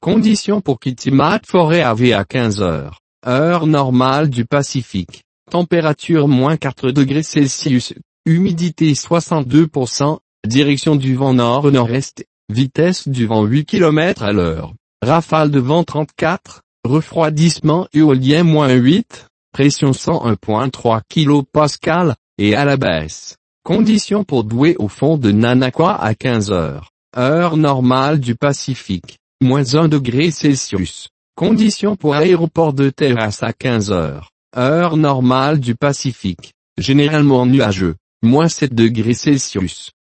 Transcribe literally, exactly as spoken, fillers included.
Conditions pour Kitimat Forêt A V à quinze heures. Heure normale du Pacifique. Température moins quatre degrés Celsius. Humidité soixante-deux pour cent. Direction du vent nord-nord-est. Vitesse du vent huit kilomètres à l'heure. Rafale de vent trente-quatre. Refroidissement éolien moins huit. Pression cent un virgule trois kilopascales, et à la baisse. Conditions pour Douai au fond de Nanaqua à quinze heures. Heure normale du Pacifique. Moins un degré Celsius. Conditions pour Aéroport de Terrasse à quinze heures. Heure normale du Pacifique. Généralement nuageux. Moins sept degrés Celsius.